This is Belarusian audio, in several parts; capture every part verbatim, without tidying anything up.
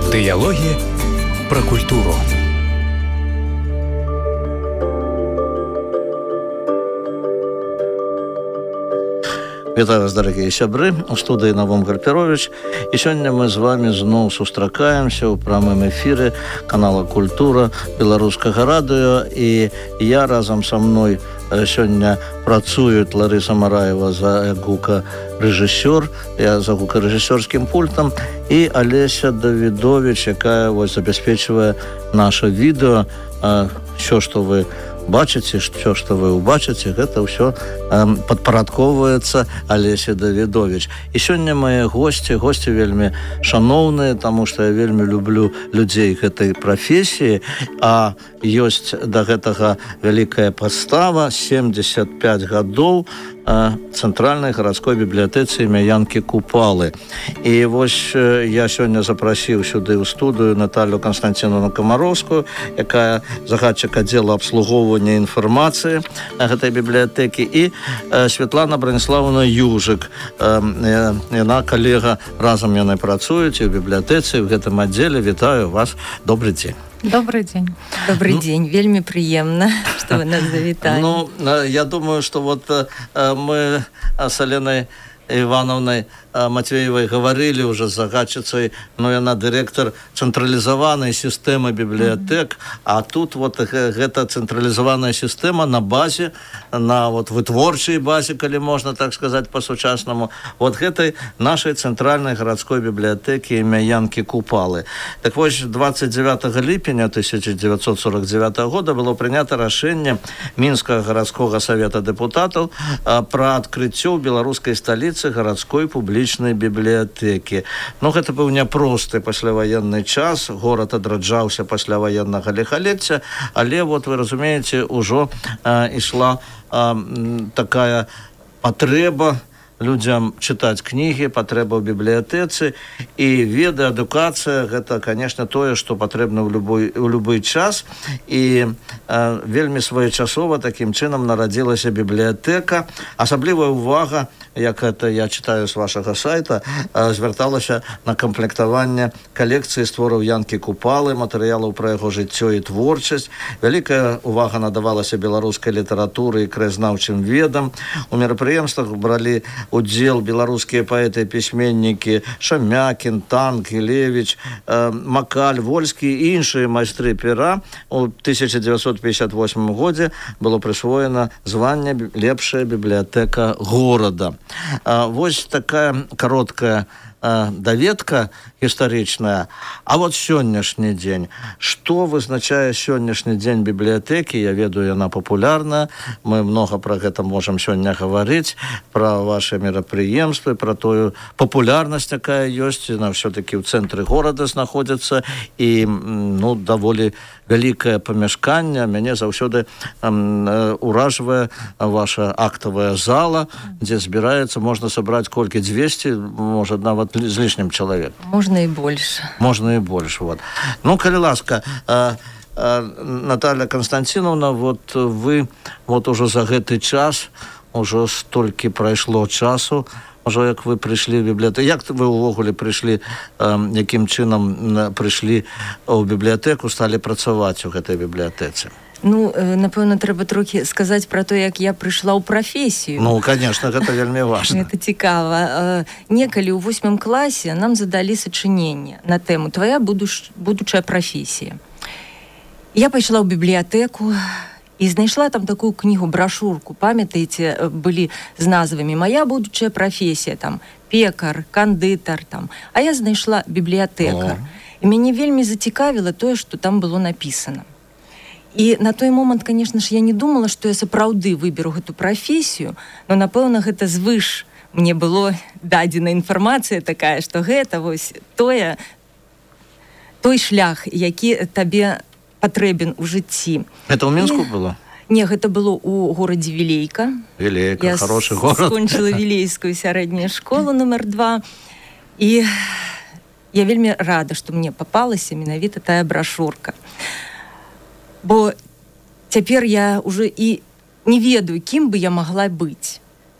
Дыялогі пра культуру. Вітаю вас, дарагія сябры, у студыі Навум Гарперович. І сёння мы з вами зноў сустракаемся ў прамым эфіры канала «Культура» беларускага радыё. І я разам са мной сёння працуюць Ларыса Мараева за гукарэжысёр, я за гукарэжысёрскім пультам, і Алеся Давідович, якая вось забяспечвае наша відэо. Всё, што вы бачыце, все, што вы ўбачыце, гэта ўсё э, падпарадковваецца Алесе Давідович. І сёння мае госці, госці вельмі шаноўныя, таму што я вельмі люблю людзей гэтай прафесіі, а ёсць да гэтага вялікая пастава, семьдесят пять гадоў Цэнтральнай гарадской бібліятэцы імя Янкі Купалы. І вось я сёння запрасіў сюды ў студыю Наталью Константиновну Комаровскую, якая загадчык аддзела абслугоўвання інфармацыі гэтай бібліятэкі, і Святлана Браніславовна Южык. Яна калега, разам яны працуюць і ў бібліятэцы, в гэтым аддзеле. Вітаю вас. Добрый дзень. Добрый день. Добрый ну, день. Вельми приемно, что вы нас завитали. Ну, я думаю, что вот мы с Еленой Ивановной Матвеевой говорили уже с загадчицей, но она директор централизованной системы библиотек, mm-hmm. а тут вот эта централизованная система на базе, на вот вытворчей базе, коли можно так сказать по-сучасному, вот этой нашей центральной городской библиотеки имя Янки Купалы. Так вот, двадцать девятого липеня тысяча девятьсот сорок девятого года было принято решение Минского городского совета депутатов про открытие в белорусской столице городской публичной бібліятэкі. Ну, гэта быў няпросты пасляваенны час, горад адраджаўся пасля ваеннага ліхалецця, але, вот вы разумееце, ужо э, ішла э, такая патрэба людзям чытаць кнігі, патрэба ў бібліятэцы, і веды, адукацыя, гэта, конечно, тое, што патрэбна ў любой, ў любы час, і э, вельмі своечасова такім чынам нарадзілася бібліятэка. Асаблівая ўвага, як это я читаю з вашага сайта, э, звярталася на камплектаванне калекцыі створаў Янкі Купалы, матэрыялаў пра яго жыццё і творчасць. Вялікая ўвага надавалася беларускай літаратуры і краязнаўчым ведам. У мерапрыемствах бралі удзел беларускія паэты і пісьменнікі Шамякін, Танк, Гілевіч, э, Макаль, Вольскі і іншыя майстры пера. У тысяча девятьсот пятьдесят восьмым годзе было прысвоена званне лепшая бібліятэка горада. А, вось такая кароткая а, даведка гістарычная. А вот сённяшні дзень. Што вызначае сённяшні дзень бібліятэкі? Я ведаю, яна папулярная. Мы много про гэта можам сёння гаварыць, про ваши мерапрыемствы, про тую папулярнасць, якая ёсць. Яна все-таки ў цэнтры горада знаходзіцца, і ну, даволі вялікае памяшканне. Мяне заўсёды м, уражвае ваша актовая зала, дзе збіраецца, можна сабраць колькі двести, можа нават з лішнім чалавек. Можно и больше. Можно и больше, вот. Ну, калі ласка, э, э, Наталья Константиновна, вот вы вот уже за гэты час, уже столькі прайшло часу, уже як вы прыйшлі ў бібліятэку. Як вы ўвогуле прыйшлі, э, якім чынам прыйшлі ў бібліятэку, сталі працаваць у гэтай бібліятэцы? Ну, напэўна, трэба трохі сказаць пра то, як я прыйшла ў прафесію. Ну, конечно, гэта вельмі важна. Гэта цікава. Некалі ў восьмым класе нам задалі сачыненне на тэму «Твоя будучая прафесія». Я пайшла ў бібліятэку і знайшла там такую кнігу, брашурку. Памятаеце, былі з назвамі «Моя будучая прафесія», там, пекар, кандытар, там. А я знайшла бібліятэкар. І мяне вельмі зацікавіла тое, што там было напісана. І на той момант, конечно ж, я не думала, што я сапраўды выберу гэту прафесію, но, напэўна, гэта звыш мне было дадзена інфармацыя такая, што гэта вось тое, той шлях, які табе патрэбен у жыцці. Это ў Мінску і... было? Не, гэта было ў горадзе Вілейка. Вілейка, я хороший горад. Я скончыла Вілейскую сярэднюю школу номер два, і я вельмі рада, што мне папалася менавіта тая брашурка. Бо цяпер я уже і не ведаю, кім бы я магла быць.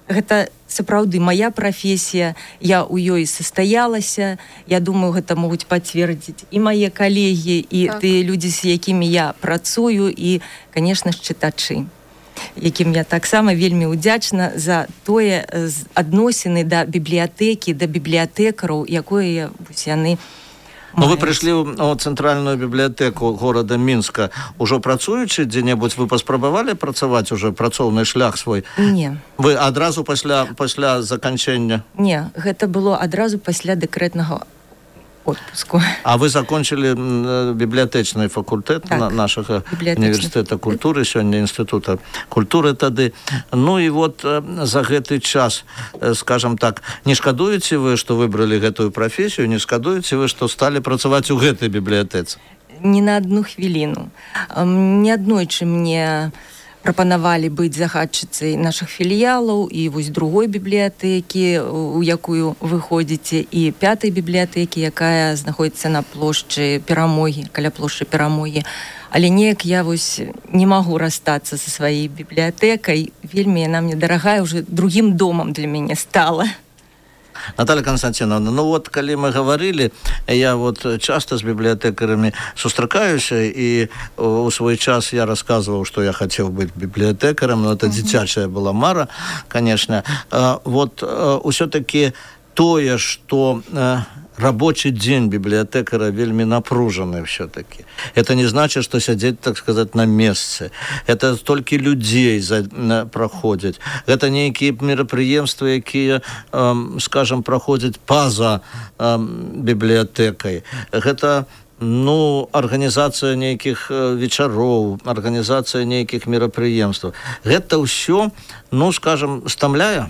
гэта сапраўды моя прафесія, я ў ёй састаялася, я думаю, гэта могуць пацвердзіць і мае калегі, і так. тыя людзі, з якімі я працую, і, конечно ж, чытачы, якім я таксама вельмі ўдзячна за тое адносіны да бібліятэкі, да бібліятэкараў, якое яны Ну, вы прыйшлі ў цэнтральную бібліятэку горада Мінска. Ужо працуючы дзе-небудзь, вы паспрабавалі працаваць уже працоўны шлях свой? Не. Вы адразу пасля, пасля заканчэння? Не, гэта было адразу пасля дэкрэтнага отпуску. А вы закончили библиотечный факультет так, на нашего университета культуры, сёння института культуры тады. Ну и вот за гэты час, скажем так, не шкадуеце вы, что выбрали гэтую профессию, не шкадуеце вы, что стали працаваць у гэтай библиотецы? Не на одну хвіліну. Ні аднойчы мне прапанавалі быць загадчыцай нашых філіялаў і вось другой бібліятэкі, у якую вы ходзіце, і пятай бібліятэкі, якая знаходзіцца на плошчы Перамогі, каля плошчы Перамогі. Але неяк я вось не магу расстацца са сваёй бібліятэкай. Вельмі яна мне дарагая, уже другім домам для мяне стала. Наталья Константиновна, ну вот, калі мы говорили, я вот часто с библиотекарями сустракаюсь, и у свой час я рассказывал, что я хотел быть библиотекарем, но это uh-huh. дзіцячая была мара, конечно. Вот все-таки тое, что рабочий день библиотекара вельми напруженный все-таки. Это не значит, что сидеть, так сказать, на месте. Это столько людей за, на, проходит. Это некие мероприемства, якія, эм, скажем, проходят поза эм, библиотекой. Это ну, организация неких вечаров, организация неких мероприемств. Это все, ну, скажем, стамляе.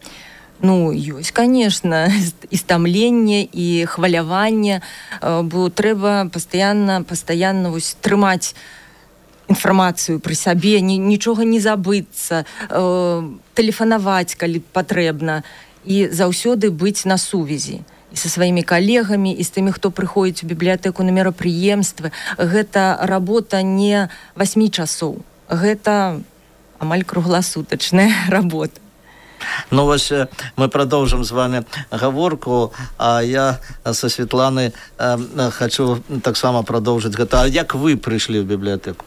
Ну, ёсць, конечно, і стамленне, і хваляванне, бо трэба пастаянна, пастаянна вось трымаць інфармацыю пры сабе, нічога не забыцца, тэлефанаваць, калі патрэбна, і заўсёды быць на сувязі. І са сваімі калегамі, і з тымі, хто прыходзіць у бібліятэку на мерапрыемствы. Гэта работа не васьмі часоў, гэта амаль кругласутачная работа. Ну, вось мы продолжим с вами гаворку, а я со Светланой э, хочу так само продолжить. А як вы пришли в библиотеку?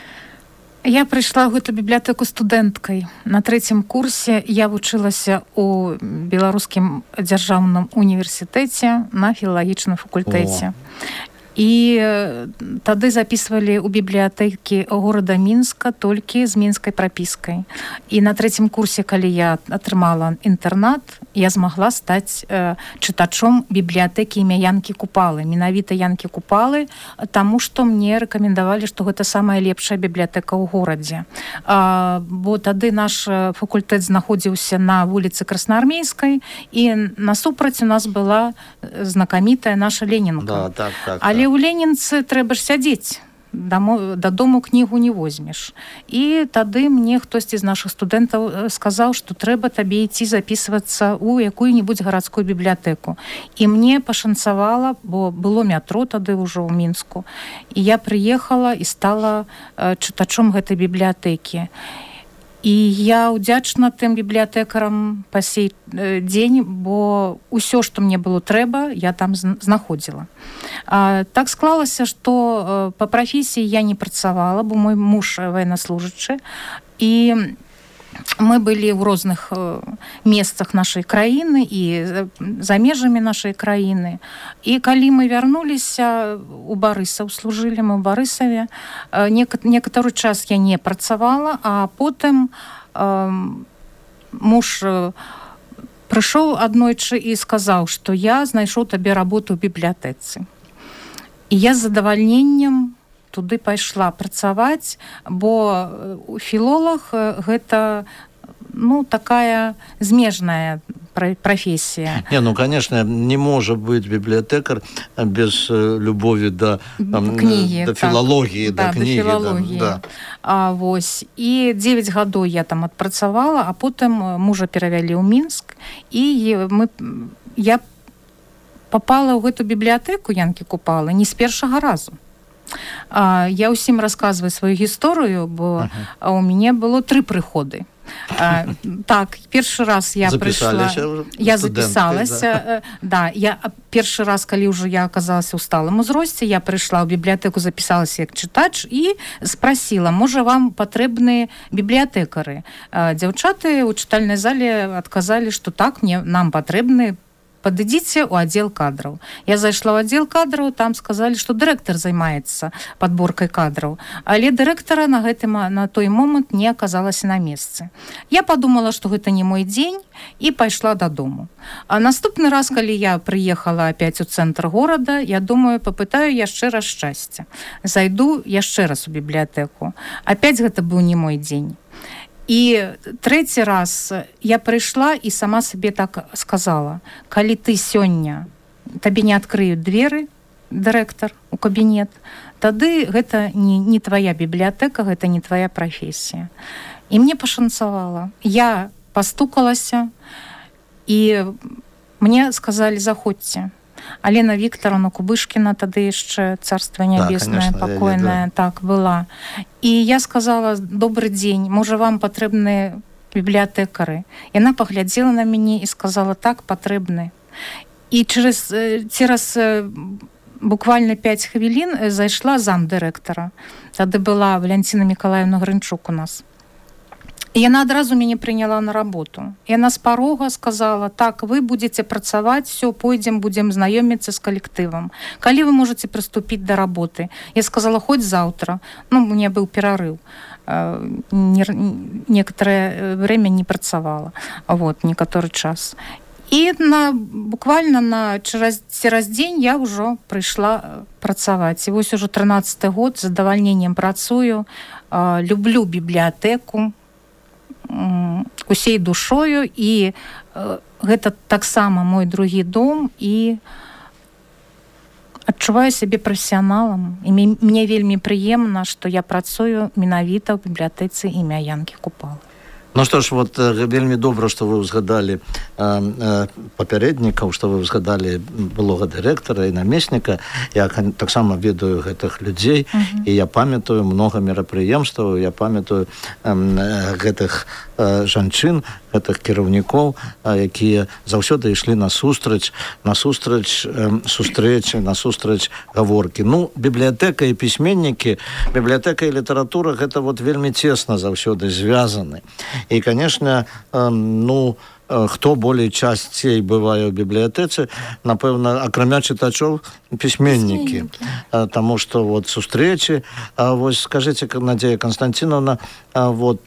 Я прыйшла ў гэту бібліятэку студэнткай. На трэцім курсе я вучылася ў Беларускім дзяржаўным універсітэце на філалагічным факультэце. О. І тады записывалі ў бібліятэкі горада Мінска толькі з мінскай прапіскай. І на трэцім курсе, калі я атрымала інтэрнат, я змагла стаць э, чытачом бібліятэкі імя Янкі Купалы. Менавіта Янкі Купалы, таму што мне рэкамендавалі, што гэта самая лепшая бібліятэка ў горадзе. А, бо тады наш факультэт знаходзіўся на вуліцы Красноармейскай, і насупраць у нас была знакамітая наша Ленінка. Да, так, так, Але у Ленінцы трэба ж сядзець, дадому кнігу не возьмеш. І тады мне хтосьці з нашых студэнтаў сказаў, што трэба табе ісці запісвацца ў якую-небудзь гарадскую бібліятэку. І мне пашанцавала, бо было метро тады ўжо ў Мінску. І я прыехала і стала чытачом гэтай бібліятэкі. І я ўдзячна тым бібліятэкарам па сей дзень, бо ўсё, што мне было трэба, я там знаходзіла. А, так склалася, што па прафесіі я не працавала, бо мой муж военнослужачы, і мы былі ў розных месцах нашай краіны і за межамі нашай краіны. І калі мы вярнуліся у Барысаў, служылі мы ў Барысаве, некаторы час я не працавала, а потым э, муж прыйшоў аднойчы і сказаў, што я знайшоў табе работу ў бібліятэцы. І я з задавальненнем туды пайшла працаваць, бо філолог гэта, ну, такая змежная профессия. Не, ну, конечно, не может быть библиотекарь без любови до, там, книги, до филологии, да, до книги. До филологии. Да, да. А, вось. І дзевяць гадоў я там адпрацавала, а потым мужа перавялі ў Мінск, і мы, я попала ў гэту бібліятэку Янкі Купалы не з першага разу. А, я ўсім расказваю сваю гісторыю, бо uh-huh. у мяне было тры прыходы. А, так, першы раз я прыйшла, я запісалася, да, я першы раз, калі ўжо я аказалася ў сталым узросце, я прыйшла ў бібліятэку, запісалася як чытач і спрасіла, можа вам патрэбныя бібліятэкары. Дзяўчаты ў чытальнай зале адказалі, што так, мне, нам патрэбны, падыдзіце ў аддзел кадраў. Я зайшла ў аддзел кадраў, там сказалі, што дырэктар займаецца падборкай кадраў, але дырэктара на гэты, на той момант не аказалася на месцы. Я падумала, што гэта не мой дзень і пайшла дадому. А наступны раз, калі я прыехала апять у цэнтр горада, я думаю, папытаю яшчэ раз шчасця. Зайду яшчэ раз у бібліятэку. Апять гэта быў не мой дзень. І трэці раз я прыйшла і сама сабе так сказала, калі ты сёння, табе не адкрыюць дзверы, дырэктар у кабінет, тады гэта не, не твая бібліятэка, гэта не твая прафесія. І мне пашанцавала. Я пастукалася, і мне сказалі, заходзьце. Алена Вікторовна Кубышкіна, тады яшчэ царства нябеснае, да, пакойная, так, была. І я сказала, добрый дзень, можа вам патрэбныя бібліятэкары. Яна паглядзела на мяне і сказала, так, патрэбны. І через, цераз буквально пяць хвілін зайшла зам дырэктара. Тады была Валянціна Мікалаевна Грынчук у нас. І яна адразу мяне прыняла на работу. Яна з парога сказала, так, вы будете працаваць, все, пойдзем, будем знаёміцца з калектывам. Калі вы можете прыступіць да работы? Я сказала, хоть завтра. Ну, у меня был перерыв. Некоторое время не працавала. Вот, некоторый час. І на, буквально на через, через дзень я ўжо прыйшла працаваць. І вось ужо трынаццаты год з задавальненнем працую, люблю бібліятэку, усей душою, і э, гэта таксама мой другі дом, і адчуваю сябе прафесіяналам. І мне вельмі прыемна, што я працую менавіта ў бібліятэцы імя Янкі Купалы. Ну што ж, вот вельмі добра, што вы ўзгадалі э, э, папярэднікаў, што вы ўзгадалі былога дырэктара і намесніка. Я таксама ведаю гэтых людзей, uh-huh. і я памятаю многа мерапрыемстваў, я памятаю э, гэтых э, жанчын, гэтых кіраўнікоў, э, якія заўсёды ішлі насустрач, насустрач э, сустрэчы, насустрач гаворкі. Ну, бібліятэка і пісьменнікі, бібліятэка і літаратура гэта вот вельмі цесна заўсёды звязаны. І, конечно, ну, хто болей часцей бывае ў бібліятэцы, напэўна, акрамя чытачоў, пісьменнікі. Таму што вот сустрэчы, вось скажыце, Надзея Константиновна, вот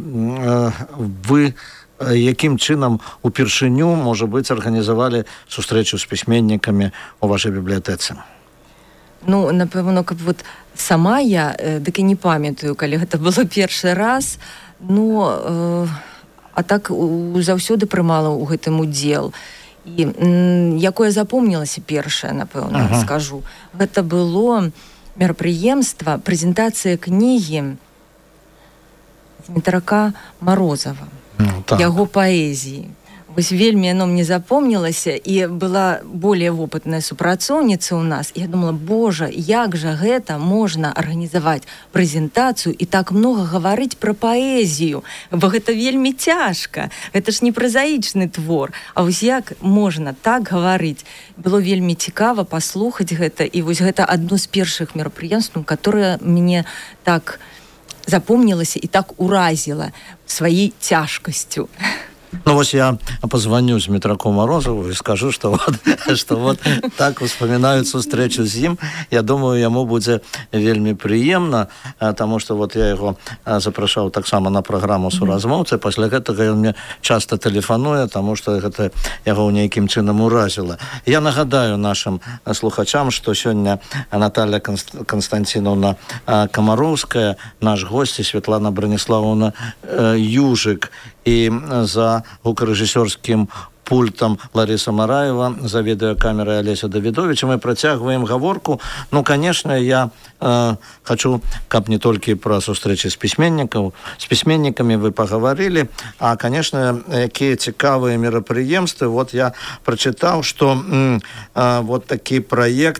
вы якім чынам упершыню, можа быць, арганізавалі сустрэчу з пісьменнікамі ў вашай бібліятэцы? Ну, напэўна, каб вот сама я, дык і не памятаю, калі гэта было першы раз. Ну, э, а так заўсёды прымала ў гэтым удзел. І м, якое запомнілася першае, напэўна, ага. скажу. Гэта было мерапрыемства, прэзентацыя кнігі Дмітрака Марозава, ну, так. яго паэзіі. Вось вельмі яно мне запомнілася, і была более вопытная супрацоўніца ў нас. Я думала, божа, як жа гэта можна арганізаваць прэзентацыю і так многа гаварыць пра паэзію, бо гэта вельмі цяжка. Гэта ж не празаічны твор. А вось як можна так гаварыць? Было вельмі цікава паслухаць гэта, і вось гэта адно з першых мерапрыемстваў, которое мне так запомнілася і так уразіла сваёй цяжкасцю. Ну, вот я позвоню с Дмитраку Морозову и скажу, что вот, что вот так вспоминают встречу с ним. Я думаю, ему будет вельми приемно, потому что вот я его запрашаў таксама на программу «Суразмоўцы». После этого он мне часто телефонует, потому что это его нейким чынам уразило. Я нагадаю нашим слухачам, что сегодня Наталья Константиновна Комаровская, наш гость, и Светлана Брониславовна Южик, и за гукарэжысёрскім пультом Лариса Мараева, за видеокамерой Олеся Давидовича. Мы протягиваем гаворку. Ну, конечно, я э, хочу, как не только про встречи с письменниками, с письменниками вы поговорили, а, конечно, какие цікавые мероприемства. Вот я прочитал, что э, вот такой проект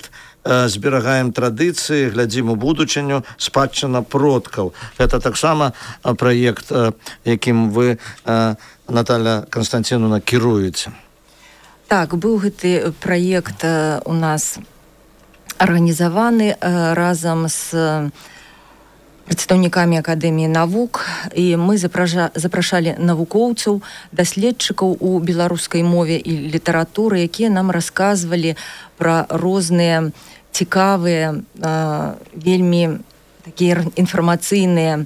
зберагаем традыцыі, глядзім у будучыню, спадчына продкаў. Гэта таксама праект, якім вы, Наталья Константиновна, кіруеце. Так, быў гэты праект у нас арганізаваны разам з прадстаўнікамі Акадэміі навук, і мы запрашалі навукоўцаў, даследчыкаў у беларускай мове і літаратуры, якія нам расказвалі пра розныя цікавыя, вельмі такія інфармацыйныя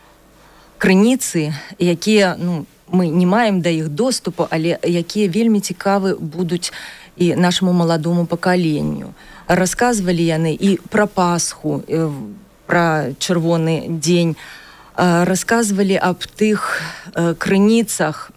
крыніцы, якія, ну, мы не маем да іх доступу, але якія вельмі цікавы будуць і нашаму маладому пакаленню. Расказвалі яны і пра Пасху, пра чырвоны дзень, расказвалі аб тых крыніцах,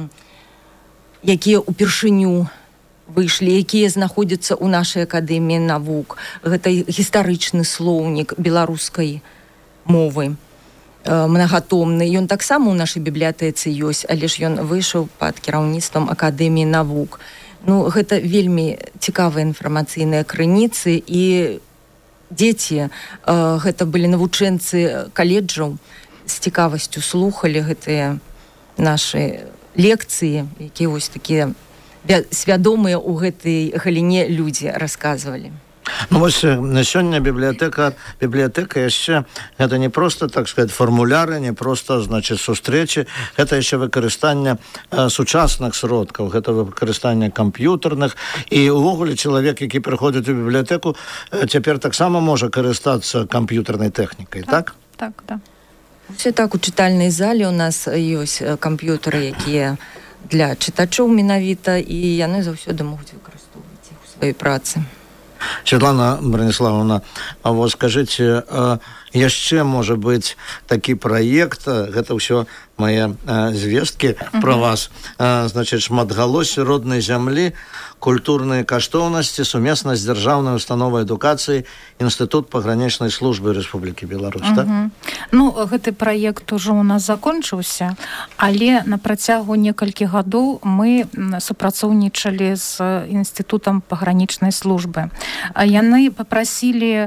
якія ўпершыню выйшлі, якія знаходзяцца ў нашай Акадэміі навук. Гэта гістарычны слоўнік беларускай мовы, мнагатомны. Ён таксама ў нашай бібліятэцы ёсць, але ж ён выйшаў пад кіраўніцтвам Акадэміі навук. Ну, гэта вельмі цікавыя інфармацыйныя крыніцы, і дзеці, гэта былі навучэнцы каледжаў, з цікавасцю слухалі гэтыя нашы лекцыі, якія вось такія свядомыя ў гэтай галіне людзі расказвалі. Ну вось сёння бібліятэка бібліятэка яшчэ гэта не проста, так сказать, фармуляры, не проста, значит, сустрэчы, гэта яшчэ выкарыстанне э, сучасных сродкаў, гэта выкарыстанне камп'ютарных, і увогуле чалавек, які прыходзіць у бібліятэку, э, цяпер таксама можа карыстацца камп'ютарнай тэхнікай, так? Так, так. Все так, у чытальнай зале у нас ёсць камп'ютары, якія для чытачоў менавіта, і яны заўсёды могуць выкарыстоўваць іх у сваёй працы. Светлана Брониславовна, а вот скажите, яшчэ можа быць такі праект, гэта ўсё мае звесткі про вас, значит, шматгалоссі роднай зямлі, культурныя каштоўнасці, сумесна з дзяржаўнай установай адукацыі, Інстытут пагранічнай службы Рэспублікі Беларусь, так? Ну, гэты праект ужо у нас закончыўся, але на працягу некалькі гадоў мы супрацоўнічалі з Інстытутам пагранічнай службы. Яны папрасілі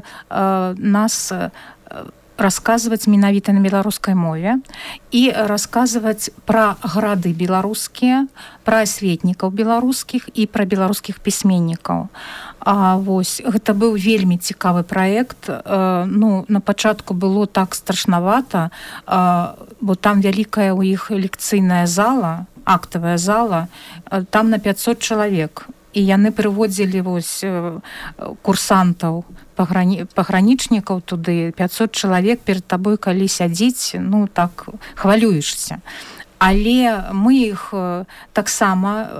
нас расказваць менавіта на беларускай мове і расказваць пра грады беларускія, пра асветнікаў беларускіх і пра беларускіх пісьменнікаў. А вось гэта быў вельмі цікавы праект. Ну, на пачатку было так страшнавата, бо там вялікая ў іх лекцыйная зала, актавая зала, там на пятьсот чалавек. І яны прыводзілі вось курсантаў, пагранічнікаў туды, пятьсот чалавек перад табой, калі сядзіць, ну так, хвалюешся. Але мы іх таксама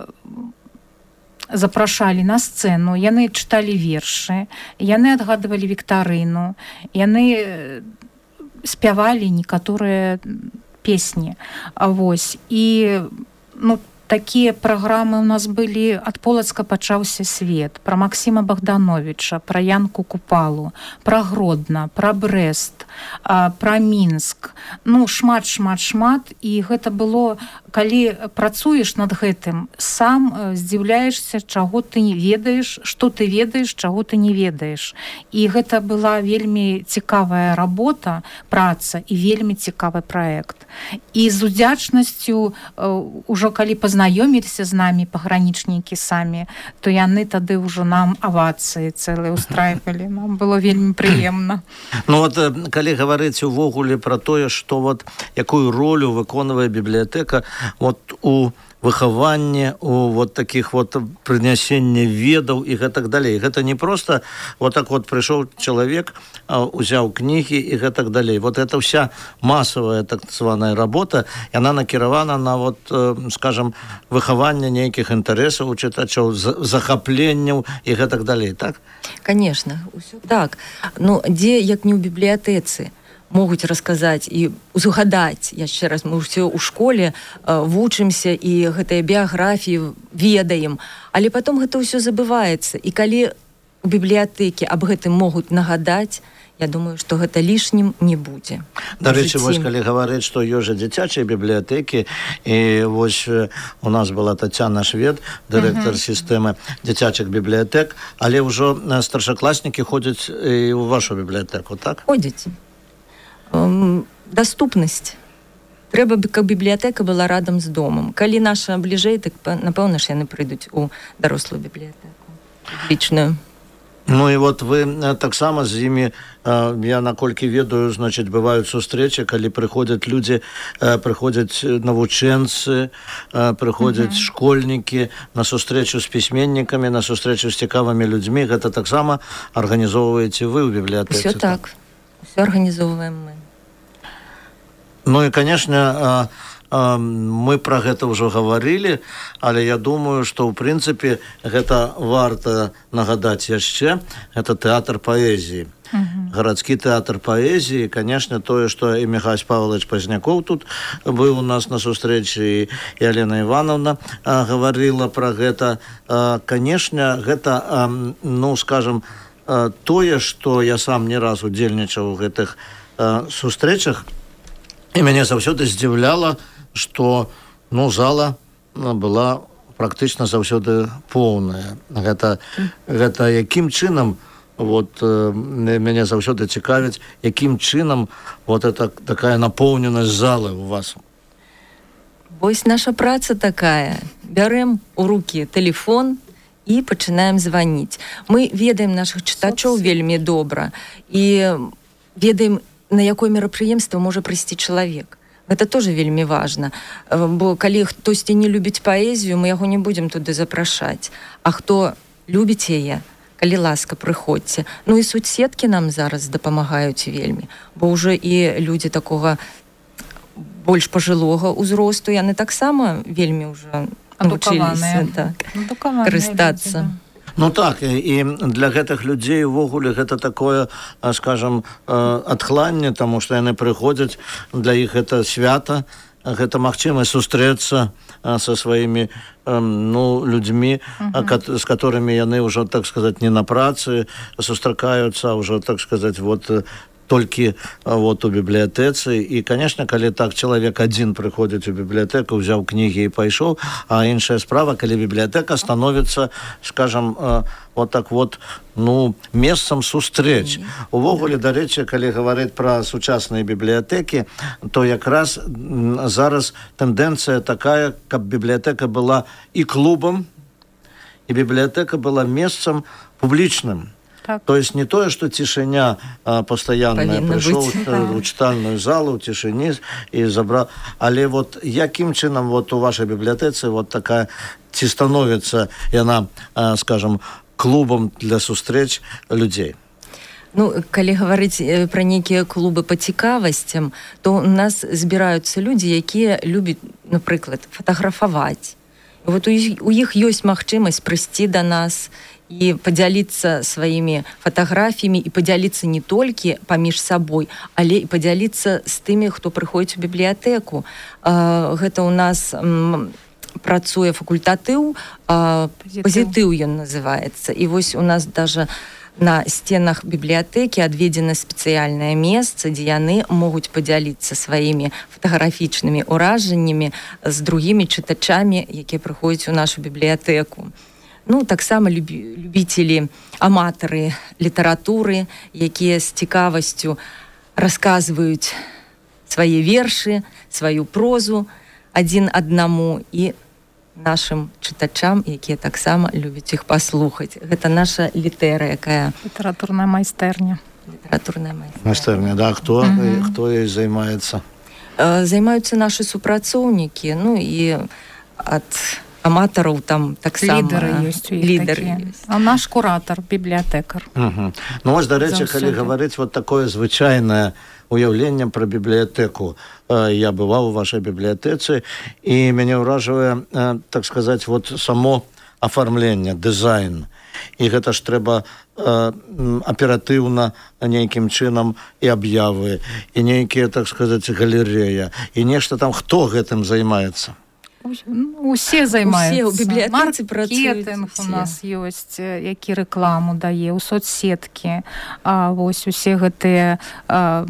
запрашалі на сцэну, яны чыталі вершы, яны адгадвалі віктарыну, яны спявалі некаторыя песні. Вось. І, ну, такія праграмы у нас былі. Ад Полацка пачаўся свет, пра Максіма Богдановича, пра Янку Купалу, пра Гродна, пра Брэст, пра Мінск. Ну, шмат, шмат, шмат. І гэта было, калі працуеш над гэтым, сам здзіўляешся, чаго ты не ведаеш, што ты ведаеш, чаго ты не ведаеш. І гэта была вельмі цікавая работа, праца і вельмі цікавы праект. І з удзячнасцю, ужо калі пазнаёміліся з намі пагранічнікі самі, то яны тады ўжо нам авацыі цэлыя устраивалі. Нам было вельмі прыемна. Ну вот, калі гаварыць увогуле пра тое, што вот якую ролю выконвае бібліятэка вот у выхаванне, у вот таких вот прынясення ведаў і гэтак далей. Гэта не просто вот так вот прыйшоў чалавек, узяў кнігі і гэтак далей. Вот это вся масавая так званая работа, яна накіравана на вот, скажем, выхаванне нейкіх інтарэсаў у чытачоў, захапленняў і гэтак далей, так? Конечно, усё так. Ну, дзе, як не ў бібліятэцы, могуць расказаць і узгадаць, яшчэ раз, мы ўсё ў школе вучымся і гэтыя біяграфіі ведаем, але потом гэта ўсё забываецца. І калі у бібліятэкі аб гэтым могуць нагадаць, я думаю, што гэта лішнім не будзе. Дарэчы, вось калі гаварыць, што ёсць жа дзіцячыя бібліятэкі, і вось у нас была Тацяна Швед, дырэктар uh-huh. сістэмы дзіцячых бібліятэк, але ўжо старшакласнікі ходзяць і ў вашу бібліятэку, так? Ходзяць. Um, даступнасць. Трэба, каб бібліятэка была радам з домам. Калі наша бліжэй, так, напэўна ж, яны прыйдуць у дарослую бібліятэку. Лічную. Ну і вот вы таксама з імі, я наколькі ведаю, значыць, бываюць сустрэчы, калі прыходзяць людзі, прыходзяць навучэнцы, прыходзяць uh-huh. школьнікі на сустрэчу з пісьменнікамі, на сустрэчу з цікавымі людзьмі. Гэта таксама арганізоўваеце вы ў бібліятэцы? Усё так. Усё арганізоўваем мы. Ну і, канешне, мы пра гэта ўжо гаварылі, але я думаю, што ў прынцыпе гэта варта нагадаць яшчэ. Гэта тэатр паэзіі. Uh-huh. Гарадскі тэатр паэзіі. Канешне, тое, што і Міхась Павлович Пазнякоў тут быў у нас на сустрэчы, і Алена Івановна гаварыла пра гэта. Канешне, гэта, ну, скажам, тое, што я сам не раз удзельнічаў у гэтых сустрэчах, і мяне заўсёды здзіўляла, што, ну, зала была практычна заўсёды поўная. Гэта, гэта якім чынам, вот, мяне заўсёды цікавіць, якім чынам вот это такая напоўненасць залы у вас? Вось наша праца такая. Бярэм у рукі тэлефон і пачынаем званіць. Мы ведаем нашых чытачоў вельмі добра і ведаем, на якое мерапрыемства можа прыйсці чалавек. Гэта тоже вельмі важна, бо калі хтосьці не любіць паэзію, мы яго не будзем туды запрашаць. А хто любіць яе, калі ласка, прыходзьце. Ну і соцсеткі нам зараз дапамагаюць вельмі, бо ўжо і людзі такога больш пажылога ўзросту, яны таксама вельмі ўжо навучыліся так, карыстацца. Ну так, і для гэтых людзей увогуле гэта такое, скажам, адхланне, таму што яны прыходзяць, для іх гэта свята, гэта магчымасць сустрэцца са сваімі, ну, людзьмі, uh-huh. з которымі яны ўжо, так сказаць, не на працы сустракаюцца, ўжо, так сказаць, вот толькі вот у бібліятэцы. І, конечно, калі так чалавек адзін прыходзіць у бібліятэку, взяў кнігі і пайшоў, а іншая справа, калі бібліятэка становіцца, скажам, вот так вот, ну, месцам сустрэч. Увогуле, дарэчы, калі гаварыць пра сучасныя бібліятэкі, то якраз зараз тэндэнцыя такая, каб бібліятэка была і клубам, і бібліятэка была месцам публічным. Так. То есть не тое, што цішыня а, пастаянная, прыйшоў у чытальную залу, у цішыні і забраў. Але вот якім чынам вот у вашай бібліятэцы вот такая, ці становіцца яна, а, скажам, клубам для сустрэч людзей? Ну, калі гаварыць пра нейкія клубы па цікавасцям, то у нас збіраюцца людзі, якія любяць, напрыклад, фатаграфаваць. І вот у іх, у іх ёсць магчымасць прыйсці да нас і падзяліцца сваімі фатаграфіямі і падзяліцца не толькі паміж сабой, але і падзяліцца з тымі, хто прыходзіць у бібліятэку. Гэта ў нас працуе факультатыў, пазітыў, пазітыў ён называецца. І вось у нас даже на сценах бібліятэкі адведзена спецыяльнае месца, дзе яны могуць падзяліцца сваімі фатаграфічнымі ўражаннямі з другімі чытачамі, якія прыходзяць у нашу бібліятэку. Ну, таксама любі, любіцелі, аматары літаратуры, якія з цікавасцю расказваюць свае вершы, сваю прозу адзін аднаму і нашым чытачам, якія таксама любяць іх паслухаць. Гэта наша літера, якая... Літаратурная майстэрня. Літаратурная майстэрня. Майстэрня, да. Хто, mm-hmm. хто ёй займаецца? Займаюцца нашы супрацоўнікі, ну і ад... аматараў там таксама. Лідары ёсць у іх Лідары такія. А наш куратар, бібліятэкар. Угу. Ну, вось, дарэчы, калі гаварыць вот такое звычайнае уяўленне пра бібліятэку. Я бываў у вашай бібліятэцы, і мяне ўражвае, так сказаць, вот само афармленне, дызайн. І гэта ж трэба аператыўна нейкім чынам і аб'явы, і нейкія, так сказаць, галерэя, і нешта там, хто гэтым займаецца? Усе займаюцца. Усе ў бібліятэцы працуюць. Маркетинг у нас ёсць, які рэкламу дае, у соцсеткі. А вось усе гэтыя, а,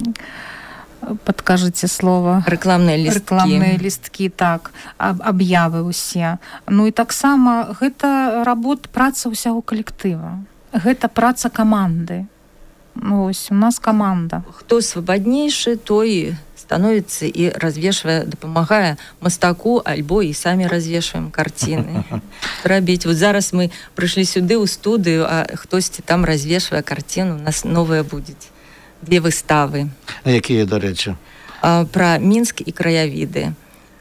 падкажыце слова. Рэкламныя лісткі. Рэкламныя лісткі, так. Аб, аб'явы ўсе. Ну і таксама гэта работа, праца ўсяго калектыва. Гэта праца каманды. Ну, ось у нас каманда. Хто свабаднейшы, той становіцца і развешвае, дапамагае мастаку, альбо і самі развешваем карціны. Рабіць. Вот зараз мы прыйшлі сюды ў студыю, а хтосьці там развешвае карціну, у нас новая будзе. Две выставы. Якія, дарэчы? Пра Мінск і краявіды.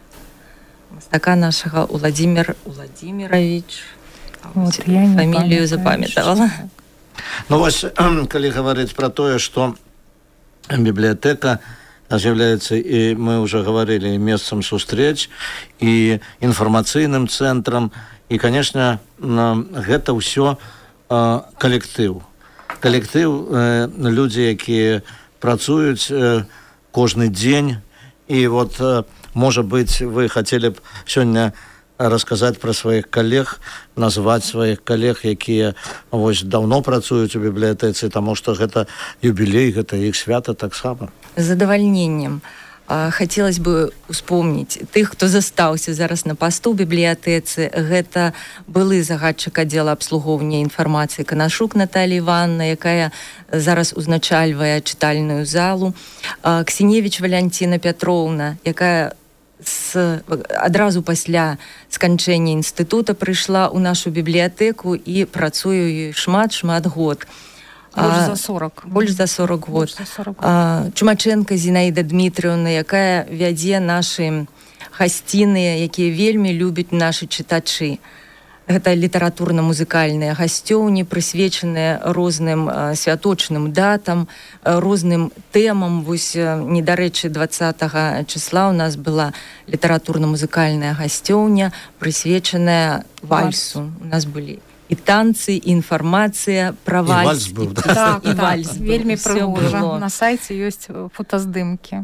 Мастака нашага Уладзімир Уладзімірович. Вот, я фамілію запамятавала. Ну, вось, калі гаварыць пра тое, што бібліятэка з'яўляецца, і мы ўжо гаварылі, месцам сустрэч і інфармацыйным цэнтрам, і, канешне, гэта ўсё калектыў. Калектыў, людзі, якія працуюць кожны дзень, і вот, можа быць, вы хацелі б сёння расказаць пра сваіх калег, назваць сваіх калег, якія вось даўно працуюць у бібліятэцы, таму што гэта юбілей, гэта іх свята таксама. З задавальненнем. Хацелось бы успомніць тых, хто застаўся зараз на пасту ў бібліятэцы. Гэта былы загадчык аддзела абслугоўвання інфармацыі Канашук Наталья Івановна, якая зараз узначальвае чытальную залу. Ксеневіч Валянціна Пятроўна, якая С, адразу пасля сканчэння інстытута прыйшла ў нашу бібліятэку і працуе шмат-шмат год. Больш за сорок. Больш за сорок год. Чумаченка Зінаіда Дмітрыўна, якая вядзе нашы гасціны, якія вельмі любяць нашы чытачы. Гэта літаратурна-музыкальныя гасцёўні, прысвечаныя розным святочным датам, розным тэмам. Вось, недарэчы, двадцатага числа у нас была літаратурна-музыкальная гасцёўня, прысвечаная вальсу. У нас былі і танцы, і інфармацыя пра вальс. І вальс быў, і, да? і вальс быў. Вельмі прыгожа. На сайце ёсць фотаздымкі.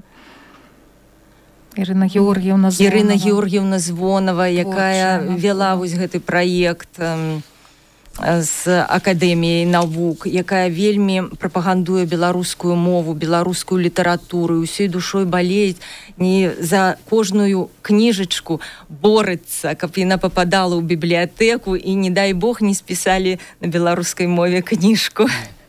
Ірына Георгіевна Звонова. Ірына Георгіевна Звонова, якая Творча, вела вось гэты праект э, з Акадэміяй навук, якая вельмі прапагандуе беларускую мову, беларускую літаратуру, усёй душой балець, не за кожную кніжачку борецца, каб яна пападала ў бібліятэку і, не дай Бог, не спісалі на беларускай мове кніжку.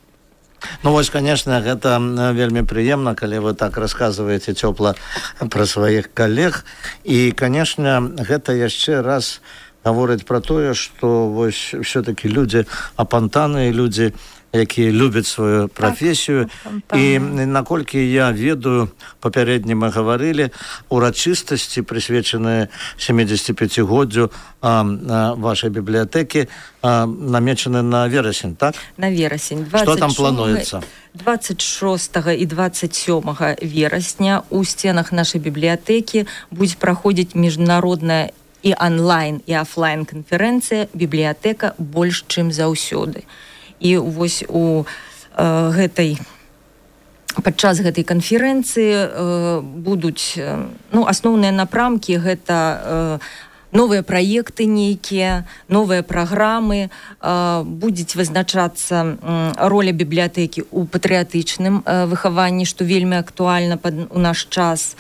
Ну, вось, конечно, гэта вельмі прыемна, калі вы так расказваеце цёпла пра сваіх калег. І, конечно, гэта яшчэ раз гаворыць пра тое, што вось все-таки людзі апантаныя, людзі, якія любяць сваю прафесію. Так, і наколькі я ведаю, папярэдне мы гаварылі, урачыстасці, прысвечаныя сямідзесяціпяцігоддзю вашай бібліятэкі, намечаны на верасень, так? На верасень. Што там плануецца? двадцать шостага і двадцать сёмага верасня у сценах нашай бібліятэкі будзе праходзіць міжнародная і онлайн, і офлайн канферэнцыя «Бібліятэка больш, чым заўсёды». І вось у э, гэтай падчас гэтай канферэнцыі э, будуць э, ну, асноўныя напрамкі гэта э, новыя праекты нейкія, новыя праграмы, э, будзе вызначацца э, роля бібліятэкі ў патрыятычным э, выхаванні, што вельмі актуальна пад, у наш час.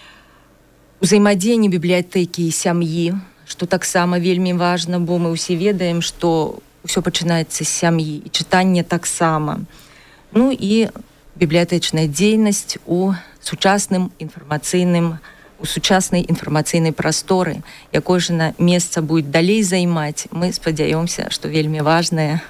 Узаемадзеянне бібліятэкі і сям'і, што таксама вельмі важна, бо мы ўсе ведаем, што ўсё пачынаецца з сям'і, і чытанне таксама. Ну і бібліятэчная дзейнасць у сучасным інфармацыйным, у сучаснай інфармацыйнай прасторы, якое ж на месца будет далей займаць, мы спадзяёмся, што вельмі важнае.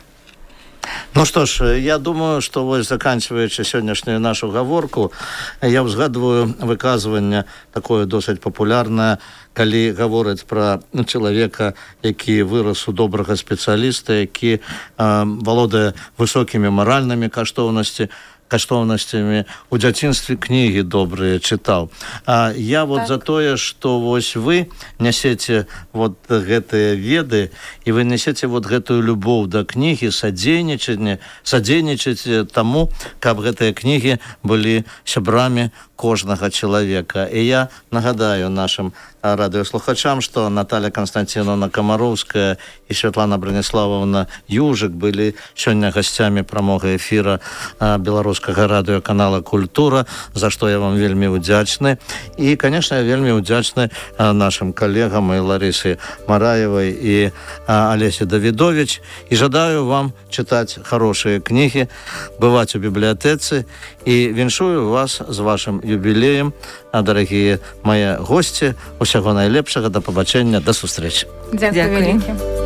Ну што ж, я думаю, што вось заканчваючы сённяшнюю нашу гаворку, я ўзгадваю выказванне такое досыць папулярнае, калі гавораць пра чалавека, які вырас у добрага спецыяліста, які э, валодае высокімі маральнымі каштоўнасці, каштоўнасцямі, у дзяцінстве кнігі добрыя чытаў. А я вот так. За тое, што вось вы нясеце вот гэтыя веды, і вы нясеце вот гэтую любоў да кнігі, садзейнічанне, садзейнічаць таму, каб гэтыя кнігі былі сябрамі кожнага чалавека. І я нагадаю нашим радыёслухачам, што Наталья Константиновна Комаровская і Святлана Браніславовна Южик былі сёння гасцямі прамога эфіра беларускага радыёканала «Культура», за што я вам вельмі удзячны. І, конечно, я вельмі удзячны нашим коллегам і Ларисе Мараевой і Олесе Давидович. І жадаю вам читать хорошие книги, бывать у библиотецы. І віншую вас з вашим юбілеем, дорогие мои гости. Усяго найлепшага, да пабачэння, да сустрэчы. Дзякуй вялікі.